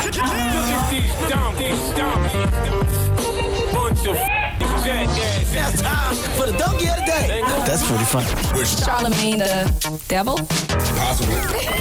That's time for the donkey of the day. That's pretty funny. Charlamagne the devil? Possibly.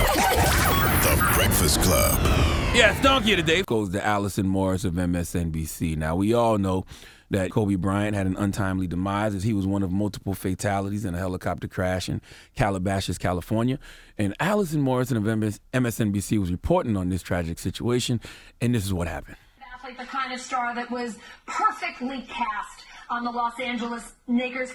The Breakfast Club. Yes, donkey of the day goes to Allison Morris of MSNBC. Now, we all know that Kobe Bryant had an untimely demise as he was one of multiple fatalities in a helicopter crash in Calabasas, California. And Allison Morris of MSNBC was reporting on this tragic situation, and this is what happened. The kind of star that was perfectly cast on the Los Angeles Lakers.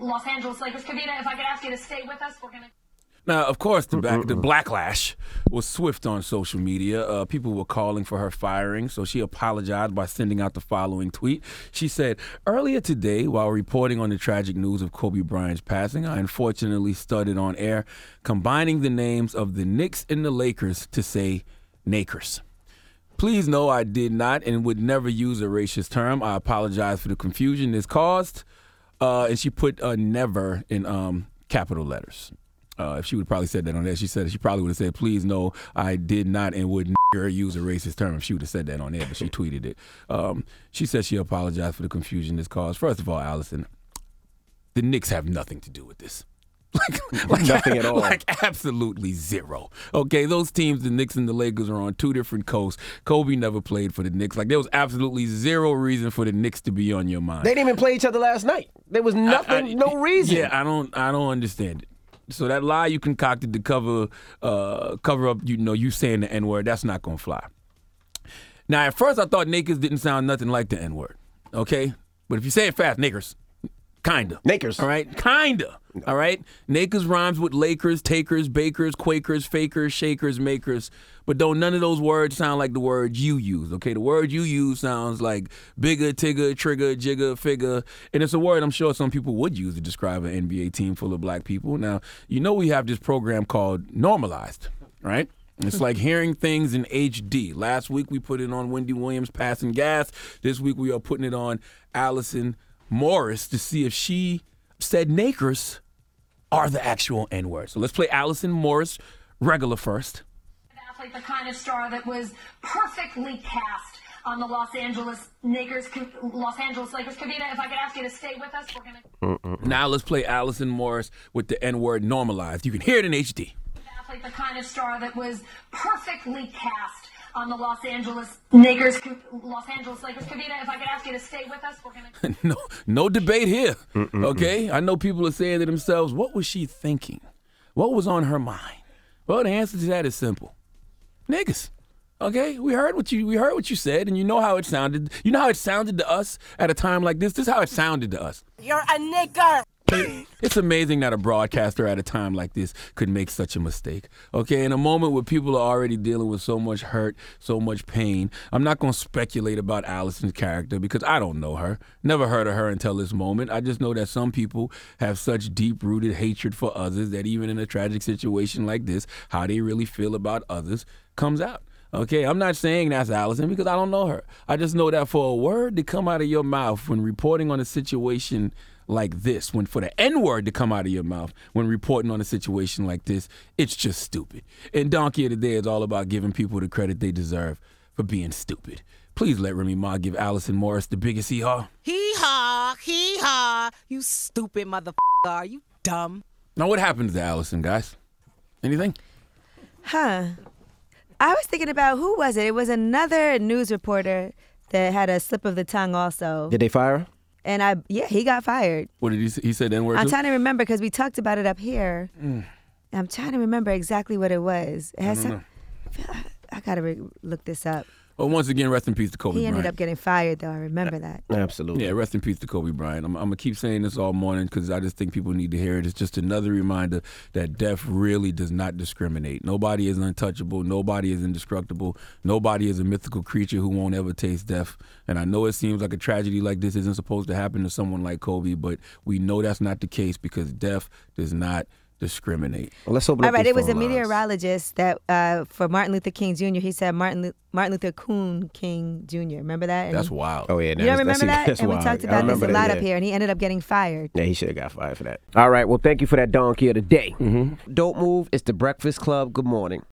Kavita, if I could ask you to stay with us, we're going to... Now, of course, the backlash was swift on social media. People were calling for her firing, so she apologized by sending out the following tweet. She said, "Earlier today, while reporting on the tragic news of Kobe Bryant's passing, I unfortunately stuttered on air, combining the names of the Knicks and the Lakers to say Nakers. Please know I did not and would never use a racist term. I apologize for the confusion this caused." And she put never in capital letters. If she would have probably said that on there, she probably would have said, "Please know I did not and would never use a racist term," if she would have said that on there, but she tweeted it. She said she apologized for the confusion this caused. First of all, Allison, the Knicks have nothing to do with this. Like nothing at all. Like absolutely zero. Okay, those teams, the Knicks and the Lakers, are on two different coasts. Kobe never played for the Knicks. Like there was absolutely zero reason for the Knicks to be on your mind. They didn't even play each other last night. There was nothing, no reason. Yeah, I don't understand it. So that lie you concocted to cover up, you saying the N-word, that's not gonna fly. Now, at first I thought Nakers didn't sound nothing like the N-word. Okay, but if you say it fast, Nakers. Kinda. Nakers. All right? Kinda. All right? Nakers rhymes with Lakers, takers, bakers, quakers, fakers, shakers, makers. But don't none of those words sound like the word you use, okay? The word you use sounds like bigger, tigger, trigger, jigger, figure. And it's a word I'm sure some people would use to describe an NBA team full of black people. Now, we have this program called Normalized, right? It's like hearing things in HD. Last week we put it on Wendy Williams passing gas. This week we are putting it on Allison Morris to see if she said Nakers are the actual N-word. So let's play Allison Morris regular first. The kind of star that was perfectly cast on the Los Angeles Lakers. Kavita, if I could ask you to stay with us, we're going to... Now let's play Allison Morris with the N-word normalized. You can hear it in HD. The kind of star that was perfectly cast on the Los Angeles Lakers. Kavita, if I could ask you to stay with us, we're going to... No debate here, okay? I know people are saying to themselves, what was she thinking? What was on her mind? Well, the answer to that is simple. Niggas. Okay? We heard what you said, and you know how it sounded. You know how it sounded to us at a time like this? This is how it sounded to us. You're a nigger. It's amazing that a broadcaster at a time like this could make such a mistake. Okay, in a moment where people are already dealing with so much hurt, so much pain, I'm not going to speculate about Allison's character because I don't know her. Never heard of her until this moment. I just know that some people have such deep-rooted hatred for others that even in a tragic situation like this, how they really feel about others comes out. Okay, I'm not saying that's Allison because I don't know her. I just know that for a word to come out of your mouth when reporting on a situation like this, for the N-word to come out of your mouth when reporting on a situation like this, it's just stupid. And Donkey of the Day is all about giving people the credit they deserve for being stupid. Please let Remy Ma give Allison Morris the biggest hee-haw. Hee-haw, hee-haw. You stupid motherfucker. Are you dumb? Now, what happened to Allison, guys? Anything? I was thinking about, who was it? It was another news reporter that had a slip of the tongue also. Did they fire her? And he got fired. What did he say? He said N-word I'm too? trying to remember because we talked about it up here. I'm trying to remember exactly what it was. It has I got to look this up. Well, once again, rest in peace to Kobe Bryant. He ended up getting fired, though. I remember that. Absolutely. Yeah, rest in peace to Kobe Bryant. I'm going to keep saying this all morning because I just think people need to hear it. It's just another reminder that death really does not discriminate. Nobody is untouchable. Nobody is indestructible. Nobody is a mythical creature who won't ever taste death. And I know it seems like a tragedy like this isn't supposed to happen to someone like Kobe, but we know that's not the case because death does not discriminate. Well, let's open up all right, these it was a phone lines. meteorologist that for Martin Luther King Jr. He said Martin Luther King Jr. Remember that? And That's wild. Oh, yeah. You don't remember that? That's and we wild. talked I about this remember a lot that, up here, and he ended up getting fired. Yeah, he should have got fired for that. All right, well, thank you for that donkey of the day. Don't move. It's the Breakfast Club. Good morning.